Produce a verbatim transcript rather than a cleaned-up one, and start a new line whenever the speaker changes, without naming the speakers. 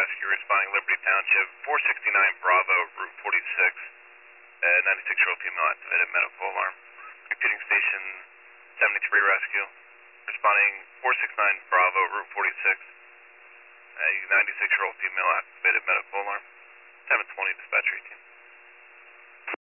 Rescue responding Liberty Township, four sixty-nine Bravo, Route forty-six, uh, ninety-six-year-old female activated medical alarm. Repeating station seventy-three Rescue, responding four sixty-nine Bravo, Route forty-six, a ninety-six-year-old female activated medical alarm. seven twenty dispatcher eighteen.